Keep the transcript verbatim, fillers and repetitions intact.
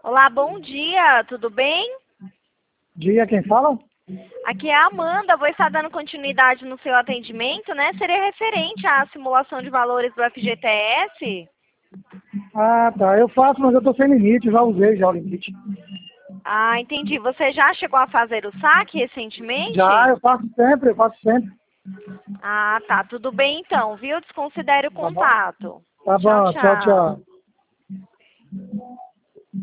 Olá, bom dia, tudo bem? Dia, quem fala? Aqui é a Amanda, vou estar dando continuidade no seu atendimento, né? Seria referente à simulação de valores do F G T S? Ah, tá. Eu faço, mas eu tô sem limite, já usei já o limite. Ah, entendi. Você já chegou a fazer o saque recentemente? Já, eu faço sempre, eu faço sempre. Ah, tá. Tudo bem então, viu? Desconsidere o Tá bom? contato. Tá Tchau, bom, tchau, tchau. tchau.